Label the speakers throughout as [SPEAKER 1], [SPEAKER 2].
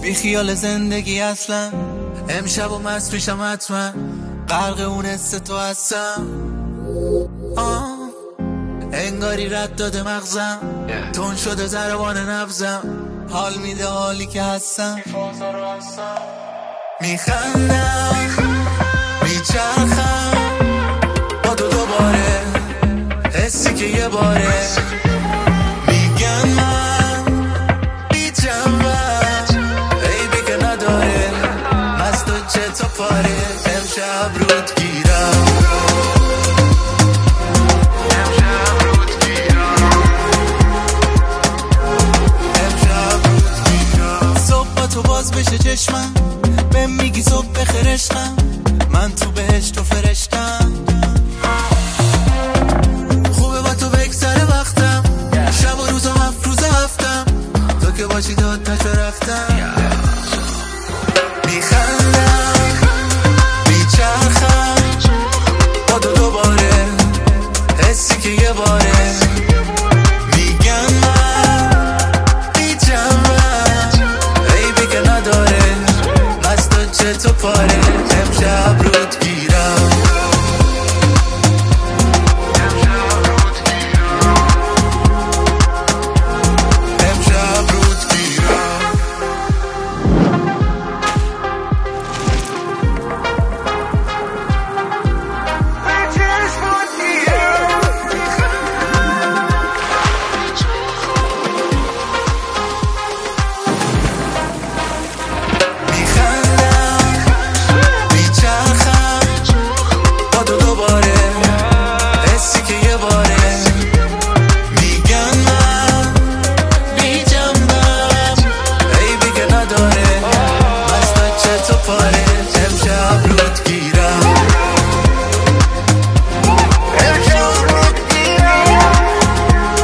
[SPEAKER 1] بی خیال زندگی اصلا، امشب و مست میشم حتما، غرق اون حس تو هستم. انگاری رد داده مغزم، تون شده ضربان نبزم، حال میده حالی که هستم. میخندم میچرخم با تو دوباره، حسی که یه باره میگن من بی جنبم، عیبی که نداره، مست و چه تا پاره. امشب رود گیرم، تو باز بشه چشمم، به میگی صبح بخیر عشقم، من تو بهشت و فرشتم. خوبه با تو بگذره وقتم، شب و روزم هفت روز هفتم، تو که باشی داد نشو رفتم. میخندم میچرخم با تو دوباره، حسی که یه باره میگن من بی جنبم، عیبی که نداره، مست و چه تو پاره. امشب رود گیرم، امشب رود گیرم.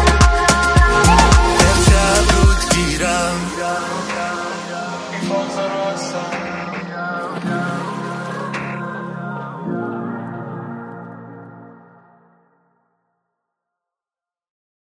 [SPEAKER 1] Sponsor